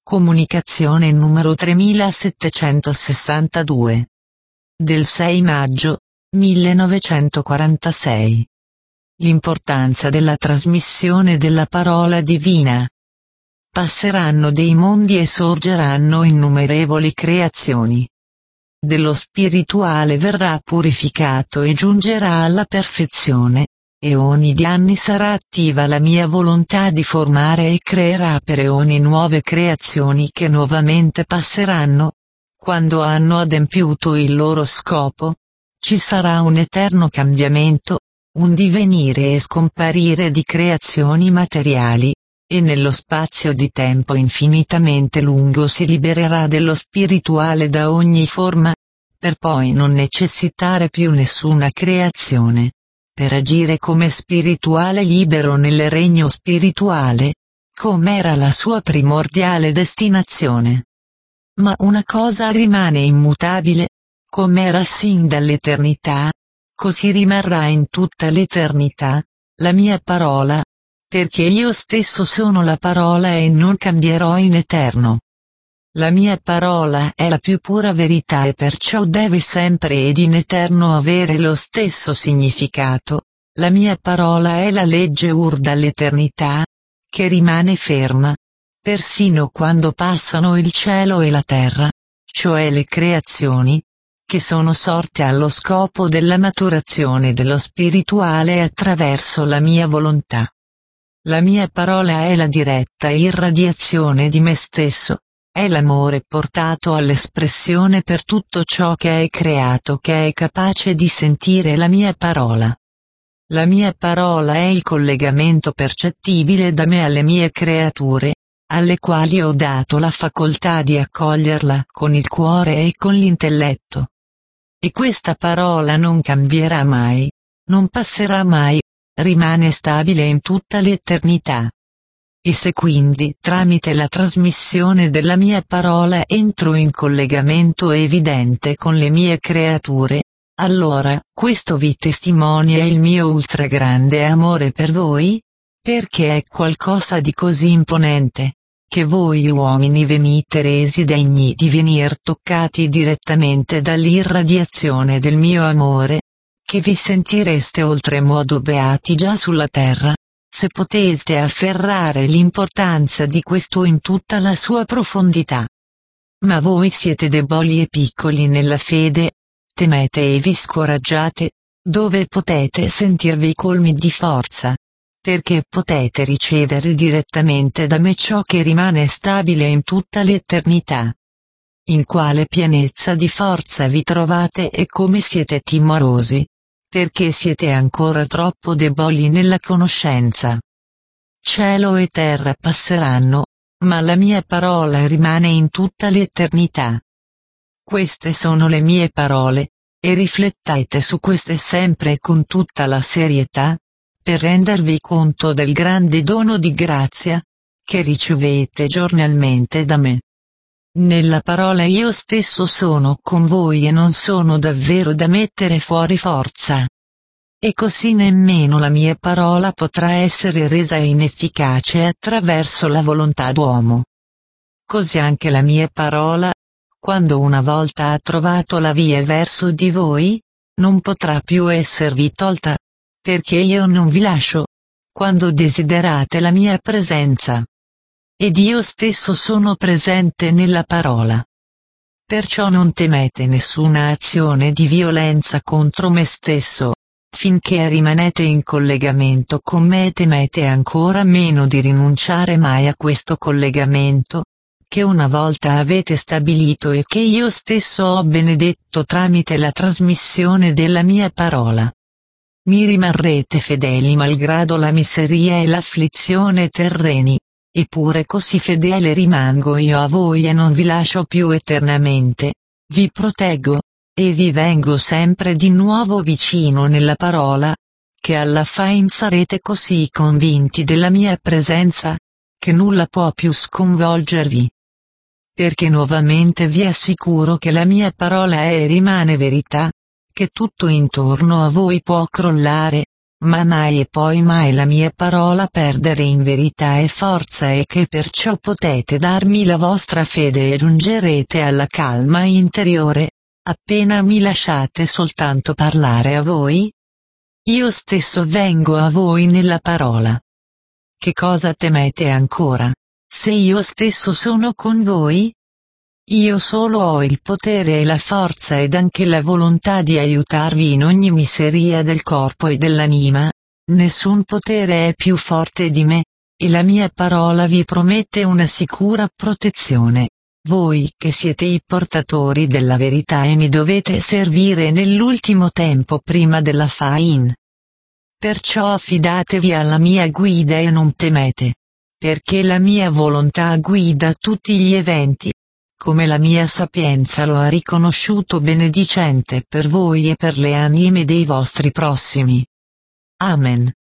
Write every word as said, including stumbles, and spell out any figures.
Comunicazione numero tremilasettecentosessantadue. Del sei maggio, millenovecentoquarantasei. L'importanza della trasmissione della parola divina. Passeranno dei mondi e sorgeranno innumerevoli creazioni. Dello spirituale verrà purificato e giungerà alla perfezione. Eoni di anni sarà attiva la mia volontà di formare e creerà per eoni nuove creazioni che nuovamente passeranno. Quando hanno adempiuto il loro scopo, ci sarà un eterno cambiamento, un divenire e scomparire di creazioni materiali, e nello spazio di tempo infinitamente lungo si libererà dello spirituale da ogni forma, per poi non necessitare più nessuna creazione, per agire come spirituale libero nel regno spirituale, com'era la sua primordiale destinazione. Ma una cosa rimane immutabile, com'era sin dall'eternità, così rimarrà in tutta l'eternità, la mia parola, perché io stesso sono la parola e non cambierò in eterno. La mia parola è la più pura verità e perciò deve sempre ed in eterno avere lo stesso significato. La mia parola è la legge ur dall'eternità, che rimane ferma, persino quando passano il cielo e la terra, cioè le creazioni, che sono sorte allo scopo della maturazione dello spirituale attraverso la mia volontà. La mia parola è la diretta irradiazione di me stesso. È l'amore portato all'espressione per tutto ciò che è creato che è capace di sentire la mia parola. La mia parola è il collegamento percettibile da me alle mie creature, alle quali ho dato la facoltà di accoglierla con il cuore e con l'intelletto. E questa parola non cambierà mai, non passerà mai, rimane stabile in tutta l'eternità. E se quindi tramite la trasmissione della mia parola entro in collegamento evidente con le mie creature, allora questo vi testimonia il mio ultra grande amore per voi, perché è qualcosa di così imponente, che voi uomini venite resi degni di venir toccati direttamente dall'irradiazione del mio amore, che vi sentireste oltremodo beati già sulla terra, se poteste afferrare l'importanza di questo in tutta la sua profondità. Ma voi siete deboli e piccoli nella fede, temete e vi scoraggiate, dove potete sentirvi colmi di forza, perché potete ricevere direttamente da me ciò che rimane stabile in tutta l'eternità. In quale pienezza di forza vi trovate e come siete timorosi, perché siete ancora troppo deboli nella conoscenza. Cielo e terra passeranno, ma la mia parola rimane in tutta l'eternità. Queste sono le mie parole, e riflettete su queste sempre con tutta la serietà, per rendervi conto del grande dono di grazia, che ricevete giornalmente da me. Nella parola io stesso sono con voi e non sono davvero da mettere fuori forza. E così nemmeno la mia parola potrà essere resa inefficace attraverso la volontà d'uomo. Così anche la mia parola, quando una volta ha trovato la via verso di voi, non potrà più esservi tolta, perché io non vi lascio, quando desiderate la mia presenza. Ed io stesso sono presente nella parola. Perciò non temete nessuna azione di violenza contro me stesso, finché rimanete in collegamento con me e temete ancora meno di rinunciare mai a questo collegamento, che una volta avete stabilito e che io stesso ho benedetto tramite la trasmissione della mia parola. Mi rimarrete fedeli malgrado la miseria e l'afflizione terreni. Eppure così fedele rimango io a voi e non vi lascio più eternamente, vi proteggo, e vi vengo sempre di nuovo vicino nella parola, che alla fin sarete così convinti della mia presenza, che nulla può più sconvolgervi. Perché nuovamente vi assicuro che la mia parola è e rimane verità, che tutto intorno a voi può crollare, ma mai e poi mai la mia parola perdere in verità e forza e che perciò potete darmi la vostra fede e giungerete alla calma interiore, appena mi lasciate soltanto parlare a voi? Io stesso vengo a voi nella parola. Che cosa temete ancora, se io stesso sono con voi? Io solo ho il potere e la forza ed anche la volontà di aiutarvi in ogni miseria del corpo e dell'anima. Nessun potere è più forte di me, e la mia parola vi promette una sicura protezione. Voi che siete i portatori della verità e mi dovete servire nell'ultimo tempo prima della fin. Perciò affidatevi alla mia guida e non temete. Perché la mia volontà guida tutti gli eventi, come la mia sapienza lo ha riconosciuto benedicente per voi e per le anime dei vostri prossimi. Amen.